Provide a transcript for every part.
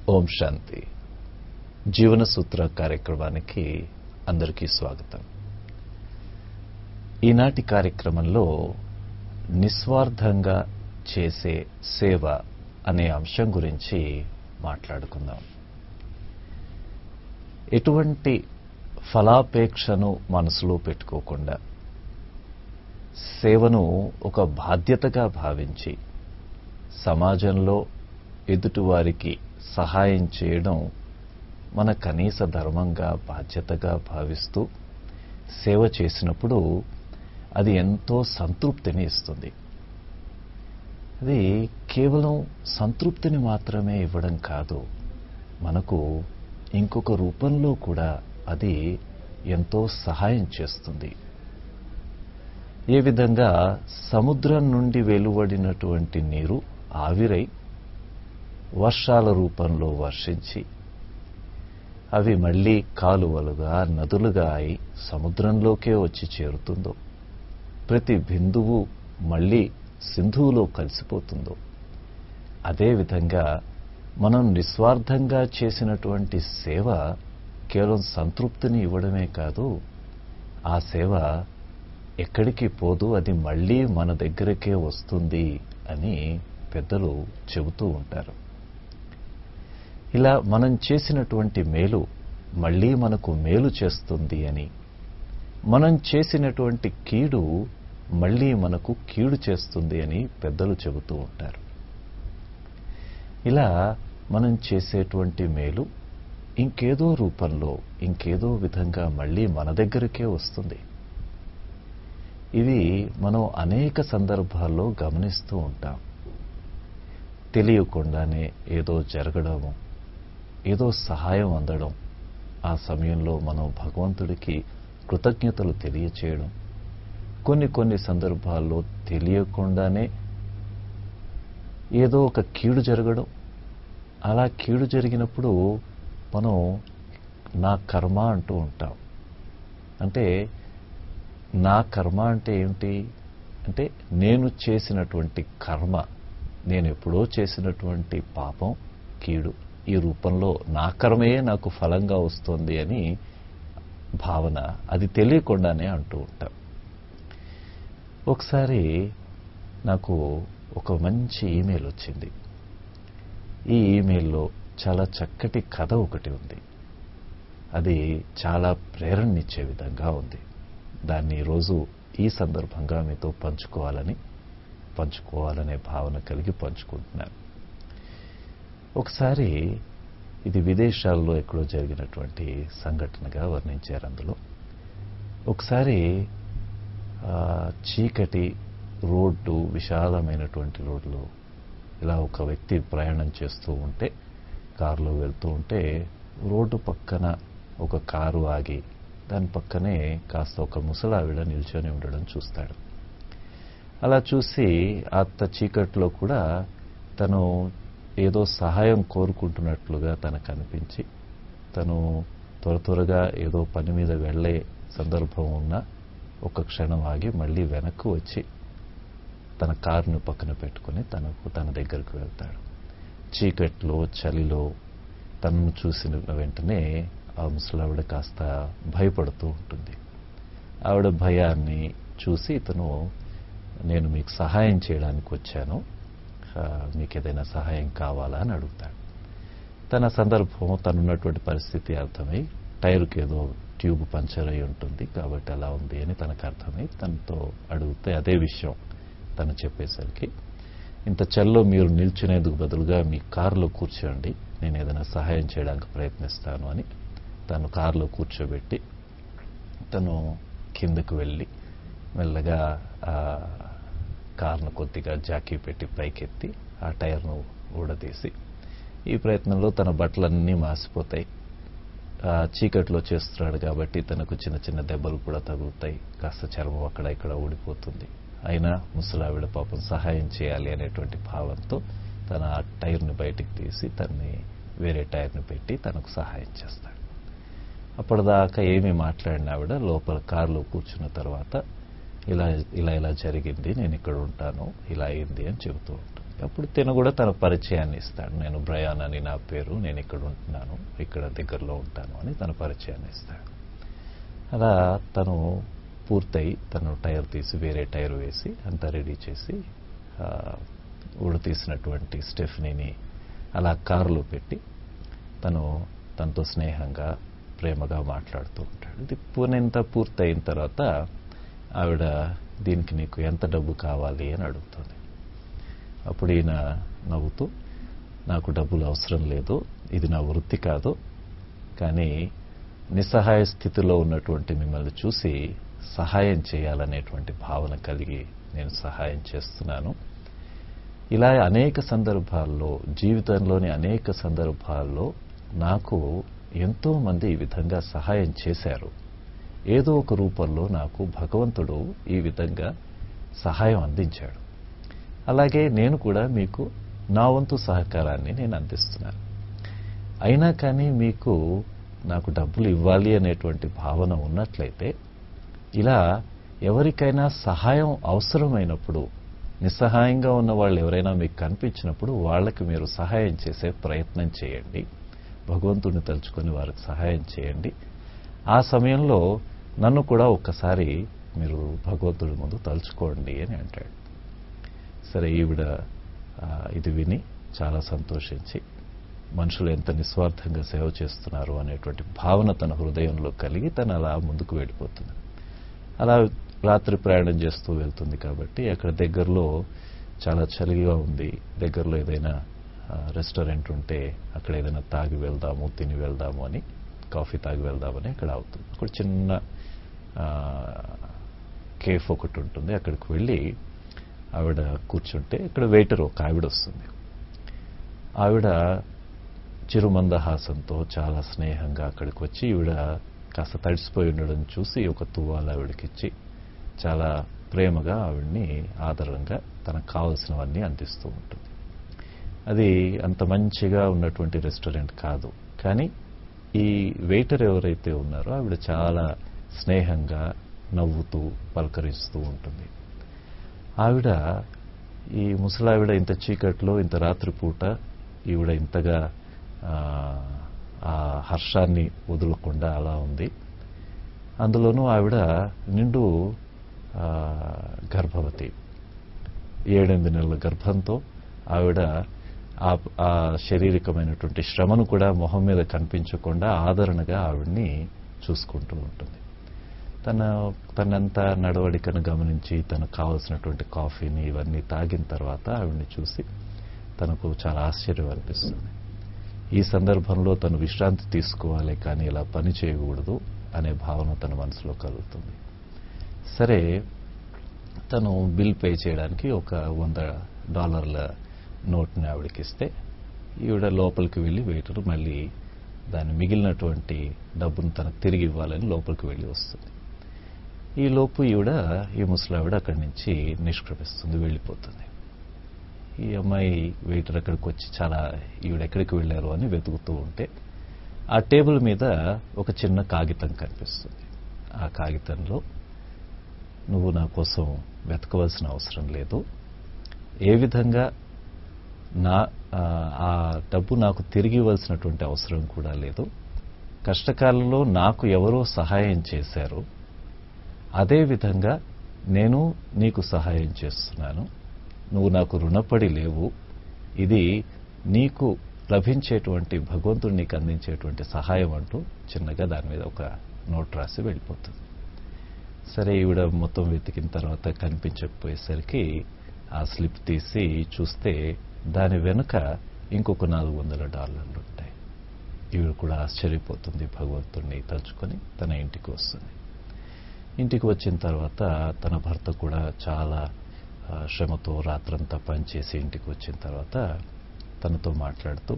ఓం శాంతి. జీవన సూత్ర కార్యక్రమానికి అందరికీ స్వాగతం. ఈనాటి కార్యక్రమంలో నిస్వార్థంగా చేసే సేవ అనే అంశం గురించి మాట్లాడుకుందాం. ఎటువంటి ఫలాపేక్షను మనసులో పెట్టుకోకుండా సేవను ఒక బాధ్యతగా భావించి సమాజంలో ఎదుటివారికి సహాయం చేయడం మన కనీస ధర్మంగా బాధ్యతగా భావిస్తూ సేవ చేసినప్పుడు అది ఎంతో సంతృప్తిని ఇస్తుంది. అది కేవలం సంతృప్తిని మాత్రమే ఇవ్వడం కాదు, మనకు ఇంకొక రూపంలో కూడా అది ఎంతో సహాయం చేస్తుంది. ఏ విధంగా సముద్రం నుండి వెలువడినటువంటి నీరు ఆవిరై వర్షాల రూపంలో వర్షించి అవి మళ్లీ కాలువలుగా నదులుగా అయి సముద్రంలోకే వచ్చి చేరుతుందో, ప్రతి బిందువు మళ్లీ సింధువులో కలిసిపోతుందో, అదేవిధంగా మనం నిస్వార్థంగా చేసినటువంటి సేవ కేవలం సంతృప్తిని ఇవ్వడమే కాదు, ఆ సేవ ఎక్కడికి పోదు, అది మళ్లీ మన దగ్గరకే వస్తుంది అని పెద్దలు చెబుతూ ఉంటారు. ఇలా మనం చేసినటువంటి మేలు మళ్లీ మనకు మేలు చేస్తుంది అని, మనం చేసినటువంటి కీడు మళ్లీ మనకు కీడు చేస్తుంది అని పెద్దలు చెబుతూ ఉంటారు. ఇలా మనం చేసేటువంటి మేలు ఇంకేదో రూపంలో ఇంకేదో విధంగా మళ్లీ మన దగ్గరకే వస్తుంది. ఇది మనం అనేక సందర్భాల్లో గమనిస్తూ ఉంటాం. తెలియకుండానే ఏదో జరగడము, ఏదో సహాయం అందడం, ఆ సమయంలో మనం భగవంతుడికి కృతజ్ఞతలు తెలియచేయడం, కొన్ని సందర్భాల్లో తెలియకుండానే ఏదో ఒక కీడు జరగడం, అలా కీడు జరిగినప్పుడు మనం నా కర్మ అంటూ ఉంటాం. అంటే నా కర్మ అంటే ఏమిటి అంటే, నేను చేసినటువంటి కర్మ, నేను ఎప్పుడో చేసినటువంటి పాపం, కీడు, ఈ రూపంలో నా కర్మయే నాకు ఫలంగా వస్తుంది అని భావన, అది తెలియకుండానే అంటూ ఉంటాం. ఒకసారి నాకు ఒక మంచి ఈమెయిల్ వచ్చింది. ఈ ఈమెయిల్లో చాలా చక్కటి కథ ఒకటి ఉంది. అది చాలా ప్రేరణనిచ్చే విధంగా ఉంది. దాన్ని ఈరోజు ఈ సందర్భంగా మీతో పంచుకోవాలనే భావన కలిగి పంచుకుంటున్నాను. ఒకసారి ఇది విదేశాల్లో ఎక్కడో జరిగినటువంటి సంఘటనగా వర్ణించారు. అందులో ఒకసారి చీకటి రోడ్డు, విశాలమైనటువంటి రోడ్లు, ఇలా ఒక వ్యక్తి ప్రయాణం చేస్తూ ఉంటే, కారులో వెళ్తూ ఉంటే, రోడ్డు పక్కన ఒక కారు ఆగి దాని పక్కనే కాస్త ఒక ముసలావిడ నిల్చొని ఉండడం చూస్తాడు. అలా చూసి అంత చీకట్లో కూడా తను ఏదో సహాయం కోరుకుంటున్నట్లుగా తనకు అనిపించి, తను త్వరగా ఏదో పని మీద వెళ్లే సందర్భం ఉన్న ఒక క్షణం ఆగి మళ్లీ వెనక్కు వచ్చి తన కారును పక్కన పెట్టుకుని తన దగ్గరకు వెళ్తాడు. చీకట్లో, చలిలో తనను చూసిన వెంటనే ఆ ముసలావిడ కాస్త భయపడుతూ ఉంటుంది. ఆవిడ భయాన్ని చూసి ఇతను, నేను మీకు సహాయం చేయడానికి వచ్చాను, మీకు ఏదైనా సహాయం కావాలా అని అడుగుతాడు. తన సందర్భం, తనున్నటువంటి పరిస్థితి అర్థమై, టైర్కి ఏదో ట్యూబ్ పంచర్ అయి ఉంటుంది కాబట్టి అలా ఉంది అని తనకు అర్థమై తనతో అడిగితే అదే విషయం తను చెప్పేసరికి, ఇంత చల్లో మీరు నిల్చునేందుకు బదులుగా మీ కారులో కూర్చోండి, నేను ఏదైనా సహాయం చేయడానికి ప్రయత్నిస్తాను అని తను కారులో కూర్చోబెట్టి తను కిందకు వెళ్ళి మెల్లగా కారును కొద్దిగా జాకీ పెట్టి పైకెత్తి ఆ టైర్ను ఊడదీసి, ఈ ప్రయత్నంలో తన బట్టలన్నీ మాసిపోతాయి. చీకట్లో చేస్తున్నాడు కాబట్టి తనకు చిన్న దెబ్బలు కూడా తగులుతాయి, కాస్త చర్మం అక్కడ ఇక్కడ ఊడిపోతుంది. అయినా ముసలావిడ పాపం సహాయం చేయాలి అనేటువంటి భావంతో తన ఆ టైర్ని బయటికి తీసి తన్ని వేరే టైర్ని పెట్టి తనకు సహాయం చేస్తాడు. అప్పటిదాకా ఏమీ మాట్లాడిన ఆవిడ లోపల కారులో కూర్చున్న తర్వాత ఇలా జరిగింది, నేను ఇక్కడ ఉంటాను, ఇలా అయింది అని చెబుతూ ఉంటుంది. అప్పుడు తిను కూడా తన పరిచయాన్ని ఇస్తాడు. నేను బ్రయాన్ అని నా పేరు, నేను ఇక్కడ ఉంటున్నాను, ఇక్కడ దగ్గరలో ఉంటాను అని తన పరిచయాన్ని ఇస్తాడు. అలా తను పూర్తయి తను టైర్ తీసి వేరే టైర్ వేసి అంతా రెడీ చేసి ఊడు తీసినటువంటి స్టెఫనీని అలా కారులో పెట్టి తనతో స్నేహంగా ప్రేమగా మాట్లాడుతూ ఉంటాడు. ఇది పూర్ణంతా పూర్తయిన తర్వాత ఆవిడ దీనికి నీకు ఎంత డబ్బు కావాలి అని అడుగుతుంది. అప్పుడు ఈయన నవ్వుతూ నాకు డబ్బులు అవసరం లేదు, ఇది నా వృత్తి కాదు, కానీ నిస్సహాయ స్థితిలో ఉన్నటువంటి మిమ్మల్ని చూసి సహాయం చేయాలనేటువంటి భావన కలిగి నేను సహాయం చేస్తున్నాను. ఇలా అనేక సందర్భాల్లో, జీవితంలోని అనేక సందర్భాల్లో నాకు ఎంతో మంది ఈ విధంగా సహాయం చేశారు. ఏదో ఒక రూపంలో నాకు భగవంతుడు ఈ విధంగా సహాయం అందించాడు. అలాగే నేను కూడా మీకు నా వంతు సహకారాన్ని నేను అందిస్తున్నాను. అయినా కానీ మీకు నాకు డబ్బులు ఇవ్వాలి అనేటువంటి భావన ఉన్నట్లయితే, ఇలా ఎవరికైనా సహాయం అవసరమైనప్పుడు, నిస్సహాయంగా ఉన్న వాళ్ళు ఎవరైనా మీకు కనిపించినప్పుడు వాళ్ళకి మీరు సహాయం చేసే ప్రయత్నం చేయండి. భగవంతుడిని తలుచుకొని వారికి సహాయం చేయండి. ఆ సమయంలో నన్ను కూడా ఒక్కసారి మీరు భగవంతుడి ముందు తలుచుకోండి అని అంటాడు. సరే, ఈవిడ ఇది విని చాలా సంతోషించి మనుషులు ఎంత నిస్వార్థంగా సేవ చేస్తున్నారు అనేటువంటి భావన తన హృదయంలో కలిగి తను అలా ముందుకు వెళ్ళిపోతుంది. అలా రాత్రి ప్రయాణం చేస్తూ వెళ్తుంది కాబట్టి అక్కడ దగ్గరలో చాలా చలిగా ఉంది, దగ్గరలో ఏదైనా రెస్టారెంట్ ఉంటే అక్కడ ఏదైనా తాగి వెళ్దాము, తిని వెళ్దాము అని, కాఫీ తాగి వెళ్దామని అక్కడ అవుతుంది. అక్కడ చిన్న కేఫ్ ఒకటి ఉంటుంది. అక్కడికి వెళ్ళి ఆవిడ కూర్చుంటే ఇక్కడ వెయిటర్ ఒక ఆవిడ వస్తుంది. ఆవిడ చిరుమందహాసంతో చాలా స్నేహంగా అక్కడికి వచ్చి ఈవిడ కాస్త తడిసిపోయి ఉండడం చూసి ఒక తువ్వాలు ఆవిడకిచ్చి చాలా ప్రేమగా ఆవిడ్ని ఆదరంగా తనకు కావలసినవన్నీ అందిస్తూ ఉంటుంది. అది అంత మంచిగా ఉన్నటువంటి రెస్టారెంట్ కాదు, కానీ ఈ వెయిటర్ ఎవరైతే ఉన్నారో ఆవిడ చాలా స్నేహంగా నవ్వుతూ పలకరిస్తూ ఉంటుంది. ఆవిడ, ఈ ముసలావిడ ఇంత చీకట్లో ఇంత రాత్రిపూట ఈవిడ ఇంతగా ఆ హర్షాన్ని వదలకుండా అలా ఉంది. అందులోనూ ఆవిడ నిండు గర్భవతి, 7-8 నెలల గర్భంతో ఆవిడ ఆ శారీరకమైనటువంటి శ్రమను కూడా మొహం మీద కనిపించకుండా ఆదరణగా ఆవిడ్ని చూసుకుంటూ ఉంటుంది. తనంతా నడవడికను గమనించి తనకు కావలసినటువంటి కాఫీని ఇవన్నీ తాగిన తర్వాత ఆవిడ్ని చూసి తనకు చాలా ఆశ్చర్యం అనిపిస్తుంది. ఈ సందర్భంలో తను విశ్రాంతి తీసుకోవాలి, కానీ ఇలా పని చేయకూడదు అనే భావన తన మనసులో కలుగుతుంది. సరే, తను బిల్ పే చేయడానికి ఒక $100 నోట్ని ఆవిడకి ఇస్తే ఈవిడ లోపలికి వెళ్ళి వెయిటర్ మళ్ళీ దాన్ని మిగిలినటువంటి డబ్బును తనకు తిరిగి ఇవ్వాలని లోపలికి వెళ్ళి వస్తుంది. ఈ లోపు ఈ ముసలావిడ అక్కడి నుంచి నిష్క్రమిస్తుంది, వెళ్ళిపోతుంది. ఈ అమ్మాయి వెయిటర్ అక్కడికి వచ్చి చాలా ఈవిడ ఎక్కడికి వెళ్ళారు అని వెతుకుతూ ఉంటే ఆ టేబుల్ మీద ఒక చిన్న కాగితం కనిపిస్తుంది. ఆ కాగితంలో, నువ్వు నా కోసం వెతకవలసిన అవసరం లేదు, ఏ విధంగా ఆ డబ్బు నాకు తిరిగి ఇవ్వాల్సినటువంటి అవసరం కూడా లేదు, కష్టకాలంలో నాకు ఎవరో సహాయం చేశారు, అదేవిధంగా నేను నీకు సహాయం చేస్తున్నాను, నువ్వు నాకు రుణపడి లేవు, ఇది నీకు లభించేటువంటి భగవంతుడు నీకు అందించేటువంటి సహాయం అంటూ చిన్నగా దాని మీద ఒక నోట్ రాసి వెళ్ళిపోతుంది. సరే, ఈవిడ మొత్తం వెతికిన తర్వాత కనిపించకపోయేసరికి ఆ స్లిప్ తీసి చూస్తే దాని వెనుక ఇంకొక $400 ఉంటాయి. ఈవిడ కూడా ఆశ్చర్యపోతుంది, భగవంతుడిని తలుచుకొని తన ఇంటికి వస్తుంది. ఇంటికి వచ్చిన తర్వాత తన భర్త కూడా చాలా శ్రమతో రాత్రంతా పనిచేసి ఇంటికి వచ్చిన తర్వాత తనతో మాట్లాడుతూ,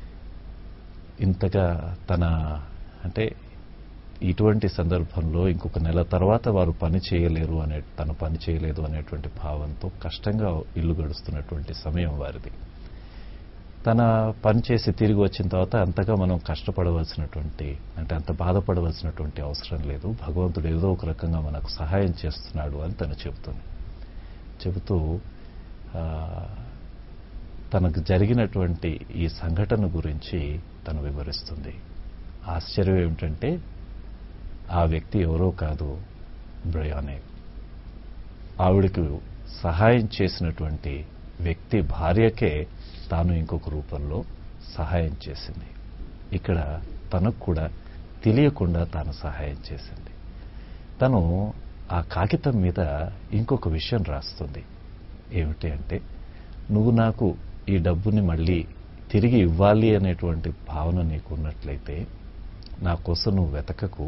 ఇంతగా అంటే ఇటువంటి సందర్భంలో ఇంకొక నెల తర్వాత వారు తను పని చేయలేదు అనేటువంటి భావంతో కష్టంగా ఇల్లు గడుస్తున్నటువంటి సమయం వారిది. తన పని చేసి తిరిగి వచ్చిన తర్వాత అంతగా మనం కష్టపడవలసినటువంటి, అంత బాధపడవలసినటువంటి అవసరం లేదు, భగవంతుడు ఏదో ఒక రకంగా మనకు సహాయం చేస్తున్నాడు అని తను చెబుతుంది. చెబుతూ తనకు జరిగినటువంటి ఈ సంఘటన గురించి తను వివరిస్తుంది. ఆశ్చర్యం ఏమిటంటే ఆ వ్యక్తి ఎవరో కాదు, బ్రయానే. ఆవిడకు సహాయం చేసినటువంటి వ్యక్తి భార్యకే తాను ఇంకొక రూపంలో సహాయం చేసింది. ఇక్కడ తనకు కూడా తెలియకుండా తాను సహాయం చేసింది. తను ఆ కాగితం మీద ఇంకొక విషయం రాస్తుంది. ఏమిటి అంటే, నువ్వు నాకు ఈ డబ్బుని మళ్ళీ తిరిగి ఇవ్వాలి అనేటువంటి భావన నీకు ఉన్నట్లయితే నా కోసం నువ్వు వెతకకు.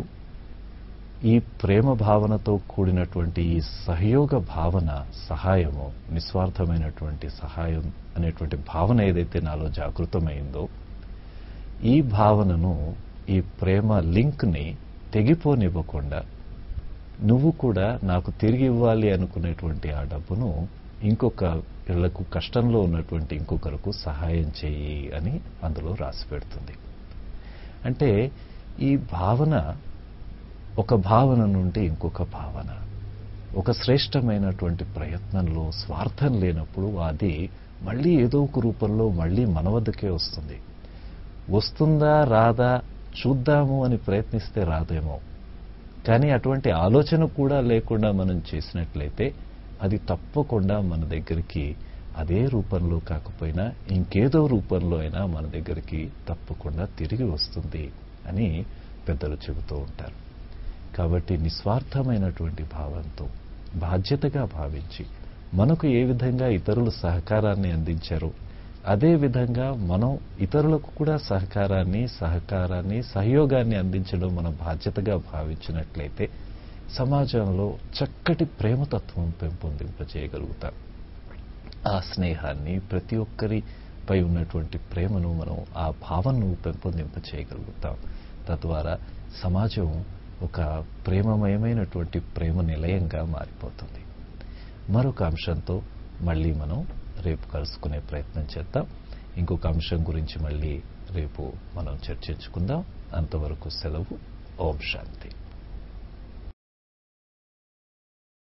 ఈ ప్రేమ భావనతో కూడినటువంటి ఈ సహయోగ భావన, సహాయము, నిస్వార్థమైనటువంటి సహాయం అనేటువంటి భావన ఏదైతే నాలో జాగృతమైందో, ఈ భావనను, ఈ ప్రేమ లింక్ని తెగిపోనివ్వకుండా నువ్వు కూడా నాకు తిరిగి ఇవ్వాలి అనుకునేటువంటి ఆ డబ్బును ఇంకొక ఇళ్లకు, కష్టంలో ఉన్నటువంటి ఇంకొకరికి సహాయం చేయి అని అందులో రాసి పెడుతుంది. అంటే ఈ భావన ఒక భావన నుండి ఇంకొక భావన, ఒక శ్రేష్టమైనటువంటి ప్రయత్నంలో స్వార్థం లేనప్పుడు అది మళ్ళీ ఏదో ఒక రూపంలో మళ్ళీ మన వద్దకే వస్తుంది. వస్తుందా రాదా చూద్దాము అని ప్రయత్నిస్తే రాదేమో, కానీ అటువంటి ఆలోచన కూడా లేకుండా మనం చేసినట్లయితే అది తప్పకుండా మన దగ్గరికి అదే రూపంలో కాకపోయినా ఇంకేదో రూపంలో అయినా మన దగ్గరికి తప్పకుండా తిరిగి వస్తుంది అని పెద్దలు చెబుతూ ఉంటారు. కాబట్టి నిస్వార్థమైనటువంటి భావంతో, బాధ్యతగా భావించి, మనకు ఏ విధంగా ఇతరులు సహకారాన్ని అందించారో అదే విధంగా మనం ఇతరులకు కూడా సహకారాన్ని, సహయోగాన్ని అందించడం మన బాధ్యతగా భావించినట్లయితే సమాజంలో చక్కటి ప్రేమతత్వం పెంపొందింపజేయగలుగుతాం. ఆ స్నేహాన్ని, ప్రతి ఒక్కరిపై ఉన్నటువంటి ప్రేమను మనం, ఆ భావనను పెంపొందింపజేయగలుగుతాం. తద్వారా సమాజం ఒక ప్రేమమయమైనటువంటి ప్రేమ నిలయంగా మారిపోతుంది. మరొక అంశంతో మళ్ళీ మనం రేపు కలుసుకునే ప్రయత్నం చేద్దాం. ఇంకొక అంశం గురించి మళ్ళీ రేపు మనం చర్చించుకుందాం. అంతవరకు సెలవు. ఓం శాంతి.